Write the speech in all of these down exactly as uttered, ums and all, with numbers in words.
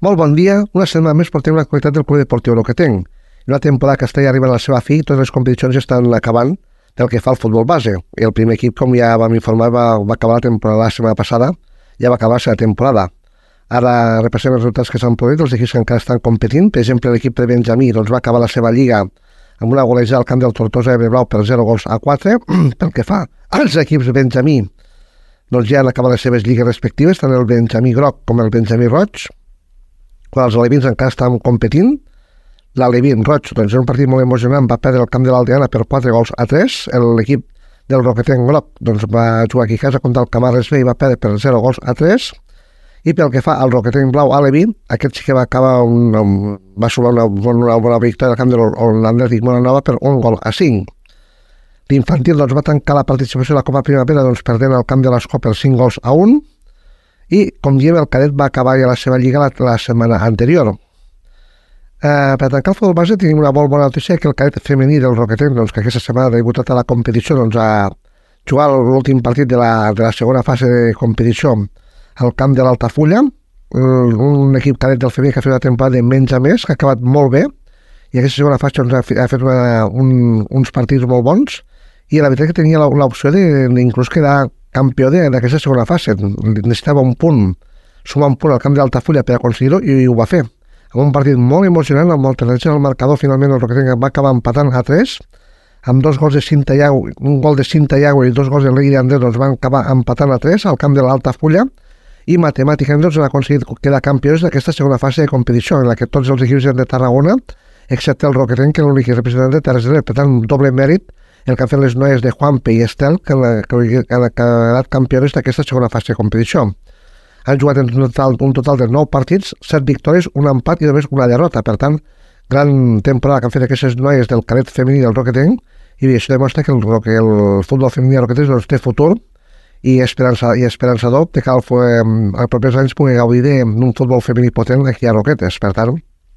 Molt bon dia. Una setmana més portem l'actualitat del Club Deportiu Roquetenc. Una temporada que està ja arribant a la seva fi i totes les competicions estan acabant pel que fa al futbol base. I el primer equip, com ja vam informar, va, va acabar la temporada la setmana passada, ja va acabar la seva temporada. Ara repassem els resultats que s'han produït, els equips que encara estan competint. Per exemple, l'equip de Benjamí doncs, va acabar la seva lliga amb una golejada al camp del Tortosa Ebre Blau per zero gols a quatre. Pel que fa als equips de Benjamí, doncs ja han acabat les seves lligues respectives, tant el Benjamí Groc com el Benjamí Roig, quan els alevins encara estan competint. L'Alevín Roig, doncs, en un partit molt emocionant, va perdre el camp de l'Aldeana per quatre gols a tres. L'equip del Roquetenc Groc doncs, va jugar aquí a casa contra el Camarles B i va perdre per zero gols a tres. I pel que fa al Roquetenc Blau Aleví, aquest sí que va acabar un, un, va assolir una, una bona victòria al camp de l'Atlètic Moranova per un gol a cinc. L'infantil doncs, va tancar la participació a la Copa Primavera doncs, perdent el camp de l'Escó per cinc gols a un. I, com diem, el cadet va acabar ja la seva lliga la, la setmana anterior. Eh, per tancar el futbol base tenim una molt bona notícia, que el cadet femení del Roquetenc, doncs, que aquesta setmana ha debutat a la competició, doncs, a jugar l'últim partit de la, de la segona fase de competició al camp de l'Altafulla, un equip cadet del femení que ha fet una temporada de menys a més, que ha acabat molt bé, i aquesta segona fase doncs, ha fet una, un, uns partits molt bons, i la veritat que tenia l'opció d'inclús quedar campió d'aquesta segona fase. Necessitava un punt, sumar un punt al camp d'Altafulla per aconseguir-ho, i ho va fer. En un partit molt emocionant, amb alternatge al marcador, finalment el Roquetenc va acabar empatant a tres, amb dos gols de Cinta Iago, un gol de Cinta Iago i dos gols de Legui d'Andrés, doncs van acabar empatant a tres al camp de l'Altafulla, i matemàticament doncs, han aconseguit quedar campions d'aquesta segona fase de competició, en la que tots els equips de Tarragona, excepte el Roquetenc, que és l'únic representant de Terres de l'Ebre. Per tant, doble mèrit el que han fet les noies de Juanpe i Estel, que han quedat campiones d'aquesta segona fase de competició. Han jugat en total, un total de nou partits, set victòries, un empat i només una derrota. Per tant, gran temporada que han fet aquestes noies del cadet femení del Roquetenc, i això demostra que el, que el futbol femení del Roquetenc doncs, té futur i, esperança, i esperançador de que el, els propers anys pugui gaudir d'un futbol femení potent aquí a Roquetes. Per tant,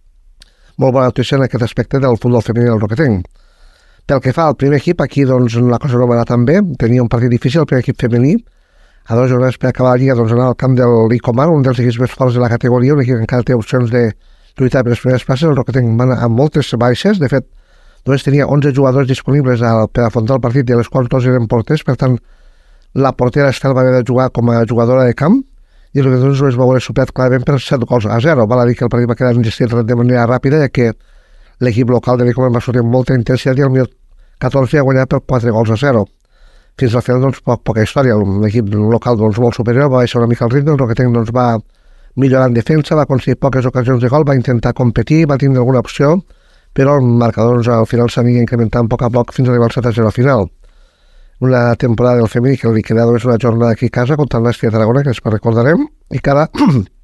molt bona notícia en aquest aspecte del futbol femení del Roquetenc. Pel que fa al primer equip, aquí doncs, la cosa no va anar tan bé. Tenia un partit difícil, el primer equip femení. A dos jornades per acabar la lliga doncs, anar al camp del Licomar, un dels equips més forts de la categoria, un equip que encara té opcions de lluitar per les primeres places. El Roquetenc va anar amb moltes baixes. De fet, només tenia onze jugadors disponibles al, per afrontar el partit, de les quals dos eren porters. Per tant, la portera Estel va haver de jugar com a jugadora de camp, i el Roquetenc es va veure superat clarament per set gols a zero. Val a dir que el partit va quedar enllestit de manera ràpida, ja que l'equip local de l'Icomar va sortir amb molta intensitat i al minut catorze ha guanyat per quatre gols a zero. Fins al final, doncs, poc, poca història. L'equip local doncs, molt superior, va baixar una mica el ritme, el Roquetenc doncs, va millorar en defensa, va aconseguir poques ocasions de gol, va intentar competir, va tindre alguna opció, però el marcador doncs, al final s'anirà incrementant a poc a poc fins a arribar al set a zero al final. Una temporada del femení que li queda només una jornada aquí a casa contra el Nàstia de Tarragona, que després recordarem, i que ara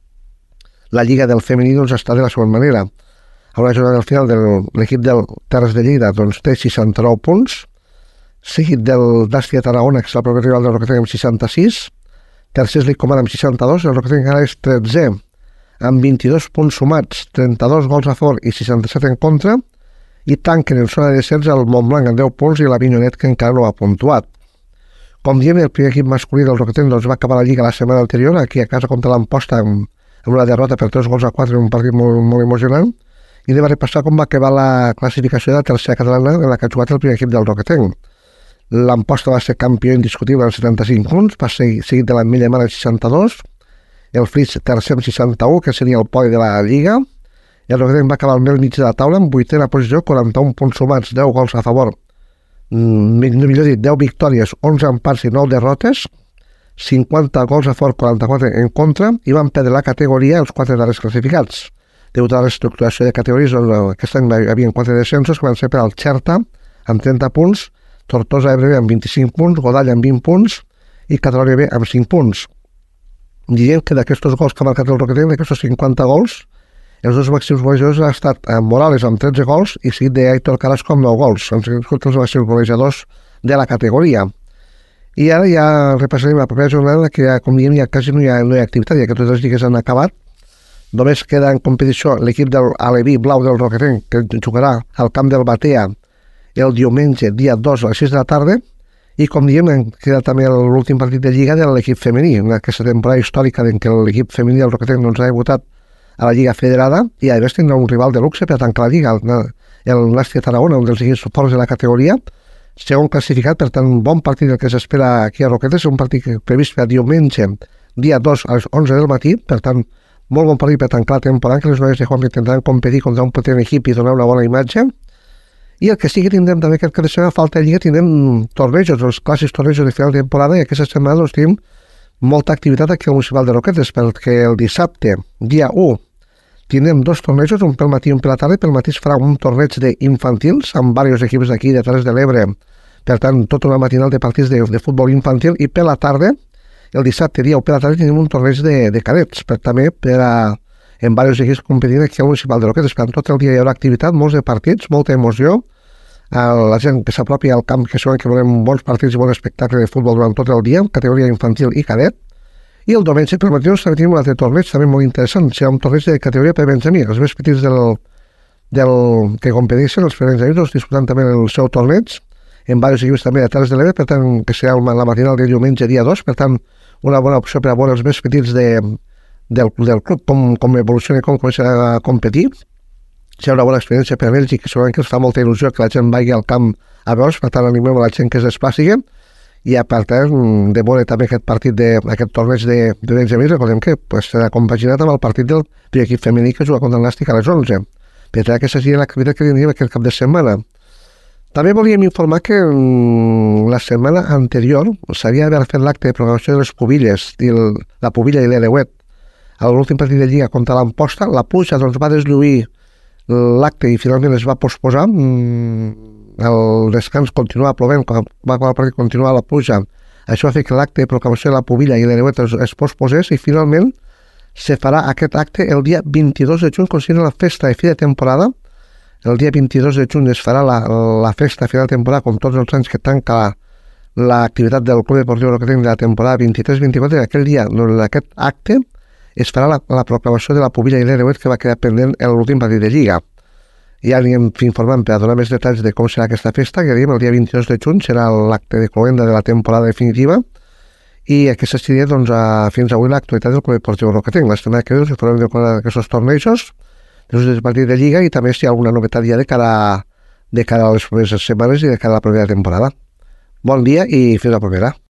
la lliga del femení doncs, està de la següent manera. A una jornada al final de l'equip del Terres de Lleida doncs, té seixanta-nou punts, seguit del Nàstia de Tarragona, que és el proper rival del Roquetenc, amb seixanta-sis, tercer és l'Icomar amb seixanta-dos, el Roquetenc ara és tretzè, amb vint-i-dos punts sumats, trenta-dos gols a favor i seixanta-set en contra, i tanquen en zona de descens el Montblanc amb deu punts i l'Avinyonet, que encara no ha puntuat. Com diem, el primer equip masculí del Roquetenc doncs, va acabar la lliga la setmana anterior, aquí a casa contra l'Amposta, amb, amb una derrota per tres gols a quatre en un partit molt, molt emocionant, i anem a repassar com va acabar la classificació de la tercera catalana en la que ha jugat el primer equip del Roquetenc. L'Amposta va ser campió indiscutible amb setanta-cinc punts, va ser seguit de l'Ametlla Mar amb seixanta-dos, el Flix tercer amb seixanta-u, que seria el podi de la Lliga, i el Roquetenc va acabar al mig de la taula amb vuitena posició, quaranta-un punts sumats, deu gols a favor, millor dit, deu victòries, onze empats i nou derrotes, cinquanta gols a favor, quaranta-quatre en contra, i van perdre la categoria els quatre darrers classificats. Degut a la reestructuració de categories, doncs, aquest any hi havia quatre descensos que van ser per al Xerta amb trenta punts, Tortosa Ebre amb vint-i-cinc punts, Godall amb vint punts i Catalunya B amb cinc punts. Diem que d'aquests gols que ha marcat el Roquetenc, d'aquests cinquanta gols, els dos màxims golejadors han estat Morales amb tretze gols i seguit d'Aitor Carrasco amb nou gols. Han sigut els màxims golejadors de la categoria. I ara ja repassarem la propera jornada, que ja, com diem, ja quasi no hi ha, no hi ha activitat, ja que totes les lligues han acabat. Només queda en competició l'equip del Aleví Blau del Roquetenc, que jugarà al camp del Batea el diumenge, dia dos a les sis de la tarda, i com diem, queda també l'últim partit de Lliga de l'equip femení, en aquesta temporada històrica en què l'equip femení del Roquetenc doncs, ha debutat a la Lliga Federada, i a més tindrà un rival de luxe per tancar la Lliga, el, el Nàstia Tarragona, un dels equips forts de la categoria, segon classificat, per tant, un bon partit el que s'espera aquí a Roquetes, un partit previst per diumenge, dia dos a les onze del matí, per tant, molt bon partit per tancar la temporada, que les noies de Juan intentaran competir contra un potent equip i donar una bona imatge. I el que sí que tindrem també aquest cap de setmana, falta de Lliga, tindrem tornejos, els clàssics tornejos de final de temporada, i aquesta setmana doncs, tenim molta activitat aquí al Municipal de Roquetes, perquè el dissabte, dia u, tindrem dos tornejos, un pel matí i un per la tarda. Pel matí es farà un torneig d'infantils amb diversos equips d'aquí, de Terres de l'Ebre, per tant, tota una matinal de partits de, de futbol infantil, i per la tarda, el dissabte, dia u per la tarda, tenim un torneig de, de cadets, per, també per a, en diversos equips competint aquí al Municipal de Roquetes. Per tant, tot el dia hi haurà activitat, molts de partits, molta emoció, la gent que s'apropi al camp, que segurament que veurem bons partits i bon espectacle de futbol durant tot el dia, categoria infantil i cadet. I el diumenge per matí també tenim un altre torneig també molt interessant, serà un torneig de categoria per benjamí, els més petits del, del que competeixen, els benjamins, doncs, disputant també el seu torneig, en diversos equips també de Terres de l'Ebre, per tant, que serà la matinal de diumenge dia dos, per tant, una bona opció per a veure els més petits de, del, del club, com, com evoluciona i com comença a competir. Serà una bona experiència per a ells i que segurament que els fa molta il·lusió que la gent vagi al camp a veure, per tant animem a la gent que es desplaci, i a part de veure també aquest partit de, aquest torneig de, de benjamí. Recordem que pues, serà compaginat amb el partit del primer equip femení que juga contra el Nàstic a les onze. Per tant, aquesta seria l'activitat que tindríem aquest cap de setmana. També volíem informar que mm, la setmana anterior s'havia d'haver fet l'acte de programació de les pubilles, i el, la pubilla i l'Eleuet, a l'últim partit de Lliga contra l'Amposta. La pluja doncs, va deslluir l'acte i finalment es va posposar. El descans continuava plovent, quan va acabar el partit continuava la pluja. Això va fer que l'acte de proclamació de la pubilla i l'Eleuet es, es posposés, i finalment se farà aquest acte el dia vint-i-dos de juny, considerant la festa de fi de temporada. El dia vint-i-dos de juny es farà la, la festa de fi de temporada, com tots els anys que tanca l'activitat del Club Deportiu Roquetenc de la temporada vint-i-tres vint-i-quatre. Aquell dia, en aquest acte, es farà la, la proclamació de la pubilla i l'Eleuet, que va quedar pendent en l'últim partit de Lliga. Ja anirem informant per a donar més detalls de com serà aquesta festa, que diem el dia vint-i-dos de juny serà l'acte de cloenda de la temporada definitiva, i aquesta seria doncs, a, fins avui l'actualitat del Club Deportiu Roquetenc. La setmana que ve us farem de aquests tornejos, dels partits de Lliga, i també si hi ha alguna novetat ja de cara, de cara a les properes setmanes i de cara a la propera temporada. Bon dia i fins la propera.